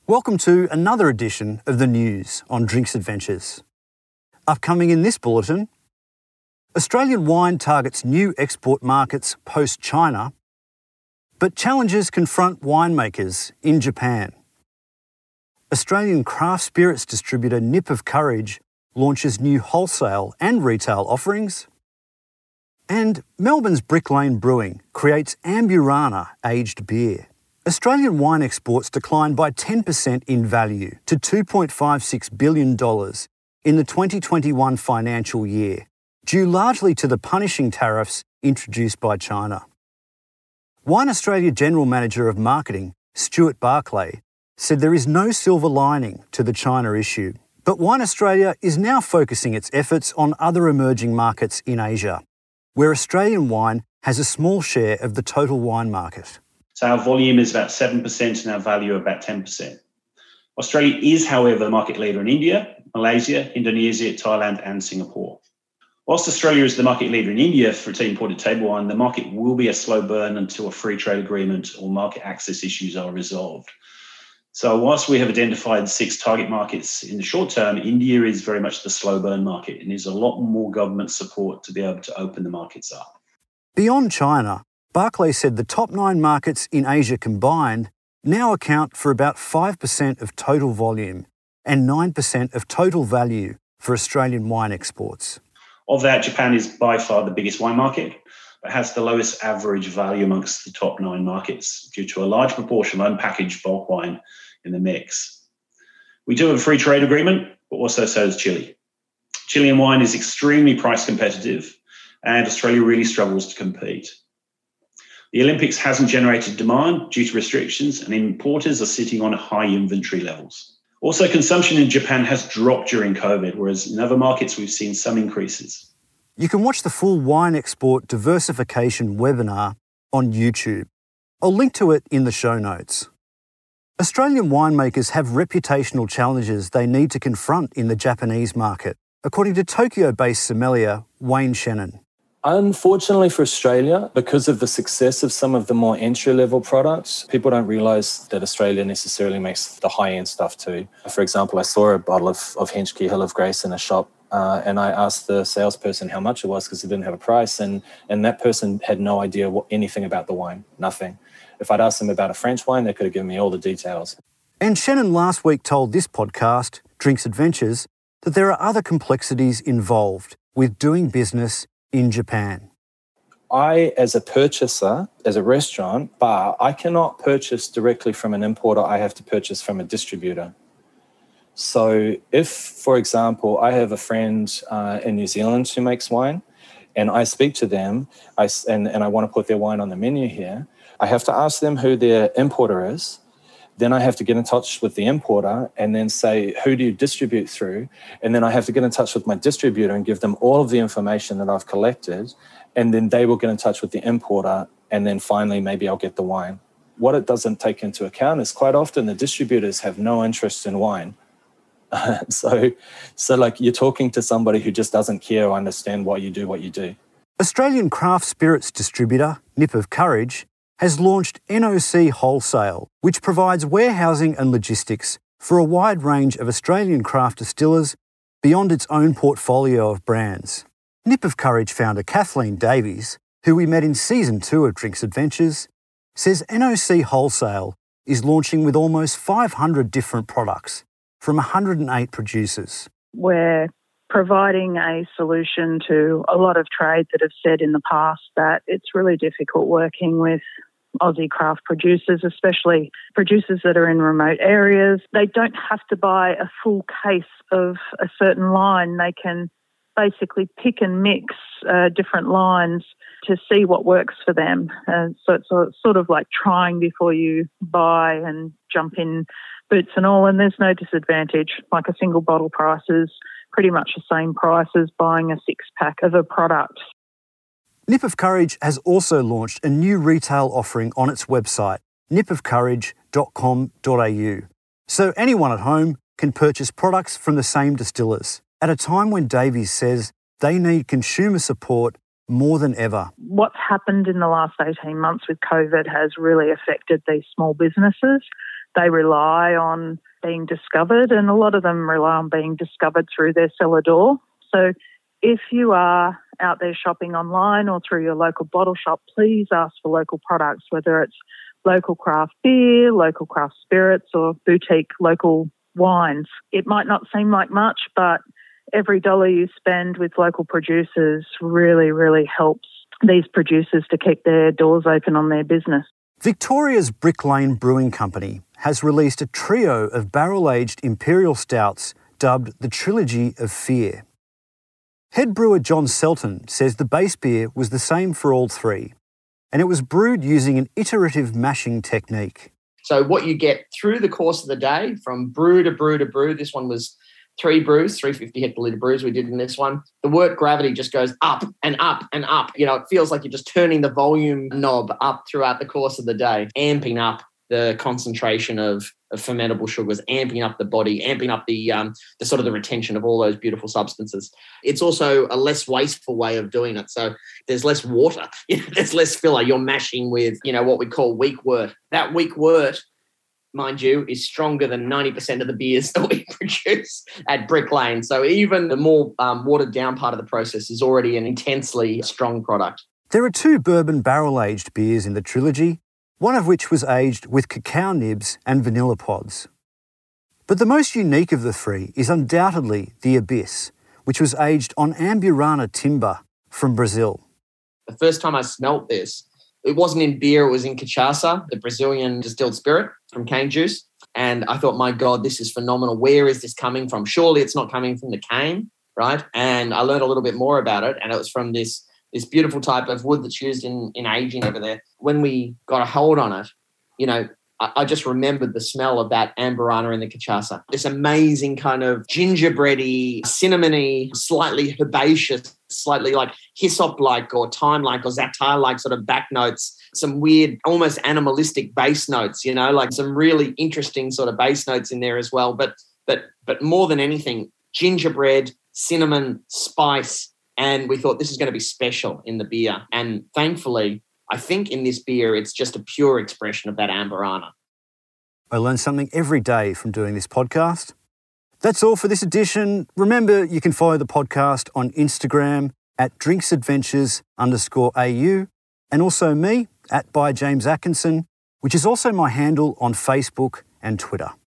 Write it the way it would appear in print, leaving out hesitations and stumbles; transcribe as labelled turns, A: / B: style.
A: Welcome to another edition of the news on Drinks Adventures. Upcoming in this bulletin, Australian wine targets new export markets post-China, but challenges confront winemakers in Japan. Australian craft spirits distributor Nip of Courage launches new wholesale and retail offerings, and Melbourne's Brick Lane Brewing creates Amburana aged beer. Australian wine exports declined by 10% in value to $2.56 billion in the 2021 financial year, due largely to the punishing tariffs introduced by China. Wine Australia General Manager of Marketing, Stuart Barclay, said there is no silver lining to the China issue, but Wine Australia is now focusing its efforts on other emerging markets in Asia, where Australian wine has a small share of the total wine market.
B: So our volume is about 7% and our value about 10%. Australia is, however, the market leader in India, Malaysia, Indonesia, Thailand and Singapore. Whilst Australia is the market leader in India for tea imported table wine, the market will be a slow burn until a free trade agreement or market access issues are resolved. So whilst we have identified 6 target markets in the short term, India is very much the slow burn market and there's a lot more government support to be able to open the markets up.
A: Beyond China, Barclay said the top 9 markets in Asia combined now account for about 5% of total volume and 9% of total value for Australian wine exports.
B: Of that, Japan is by far the biggest wine market, but has the lowest average value amongst the top 9 markets due to a large proportion of unpackaged bulk wine in the mix. We do have a free trade agreement, but also so does Chile. Chilean wine is extremely price competitive and Australia really struggles to compete. The Olympics hasn't generated demand due to restrictions and importers are sitting on high inventory levels. Also, consumption in Japan has dropped during COVID, whereas in other markets we've seen some increases.
A: You can watch the full wine export diversification webinar on YouTube. I'll link to it in the show notes. Australian winemakers have reputational challenges they need to confront in the Japanese market, according to Tokyo-based sommelier Wayne Shannon.
C: Unfortunately for Australia, because of the success of some of the more entry-level products, people don't realise that Australia necessarily makes the high-end stuff too. For example, I saw a bottle of Henschke Hill of Grace in a shop and I asked the salesperson how much it was because he didn't have a price and that person had no idea anything about the wine, nothing. If I'd asked them about a French wine, they could have given me all the details.
A: And Shannon last week told this podcast, Drinks Adventures, that there are other complexities involved with doing business in Japan.
C: I, as a purchaser, as a restaurant, bar, I cannot purchase directly from an importer. I have to purchase from a distributor. So if, for example, I have a friend in New Zealand who makes wine and I speak to them and I want to put their wine on the menu here, I have to ask them who their importer is. Then I have to get in touch with the importer and then say, who do you distribute through? And then I have to get in touch with my distributor and give them all of the information that I've collected. And then they will get in touch with the importer. And then finally, maybe I'll get the wine. What it doesn't take into account is quite often the distributors have no interest in wine. So like you're talking to somebody who just doesn't care or understand why you do.
A: Australian craft spirits distributor Nip of Courage has launched NOC Wholesale, which provides warehousing and logistics for a wide range of Australian craft distillers beyond its own portfolio of brands. Nip of Courage founder Kathleen Davies, who we met in Season 2 of Drinks Adventures, says NOC Wholesale is launching with almost 500 different products from 108 producers.
D: We're providing a solution to a lot of trades that have said in the past that it's really difficult working with Aussie craft producers, especially producers that are in remote areas. They don't have to buy a full case of a certain line. They can basically pick and mix different lines to see what works for them. So it's sort of like trying before you buy and jump in boots and all, and there's no disadvantage. Like a single bottle price is pretty much the same price as buying a 6-pack of a product.
A: Nip of Courage has also launched a new retail offering on its website, nipofcourage.com.au, so anyone at home can purchase products from the same distillers at a time when Davies says they need consumer support more than ever.
D: What's happened in the last 18 months with COVID has really affected these small businesses. They rely on being discovered, and a lot of them rely on being discovered through their cellar door. So if you are out there shopping online or through your local bottle shop, please ask for local products, whether it's local craft beer, local craft spirits, or boutique local wines. It might not seem like much, but every dollar you spend with local producers really, really helps these producers to keep their doors open on their business.
A: Victoria's Brick Lane Brewing Company has released a trio of barrel-aged imperial stouts dubbed the Trilogy of Fear. Head brewer John Selton says the base beer was the same for all three, and it was brewed using an iterative mashing technique.
E: So what you get through the course of the day, from brew to brew to brew, this one was 3 brews, 350 hectoliter brews we did in this one. The wort gravity just goes up and up and up. You know, it feels like you're just turning the volume knob up throughout the course of the day, amping up the concentration of fermentable sugars, amping up the body, amping up the sort of the retention of all those beautiful substances. It's also a less wasteful way of doing it. So there's less water, there's less filler. You're mashing with, what we call weak wort. That weak wort, mind you, is stronger than 90% of the beers that we produce at Brick Lane. So even the more watered down part of the process is already an intensely strong product.
A: There are 2 bourbon barrel-aged beers in the trilogy, one of which was aged with cacao nibs and vanilla pods. But the most unique of the 3 is undoubtedly the Abyss, which was aged on Amburana timber from Brazil.
E: The first time I smelt this, it wasn't in beer, it was in cachaça, the Brazilian distilled spirit from cane juice. And I thought, my God, this is phenomenal. Where is this coming from? Surely it's not coming from the cane, right? And I learned a little bit more about it, and it was from this beautiful type of wood that's used in aging over there. When we got a hold on it, I just remembered the smell of that Amburana in the cachaça. This amazing kind of gingerbready, cinnamony, slightly herbaceous, slightly like hyssop-like or thyme-like or zatar-like sort of back notes, some weird, almost animalistic base notes, like some really interesting sort of base notes in there as well. But more than anything, gingerbread, cinnamon, spice, and we thought this is going to be special in the beer. And thankfully, I think in this beer, it's just a pure expression of that Amburana.
A: I learn something every day from doing this podcast. That's all for this edition. Remember, you can follow the podcast on Instagram at drinksadventures_au, and also me at @ByJamesAtkinson, which is also my handle on Facebook and Twitter.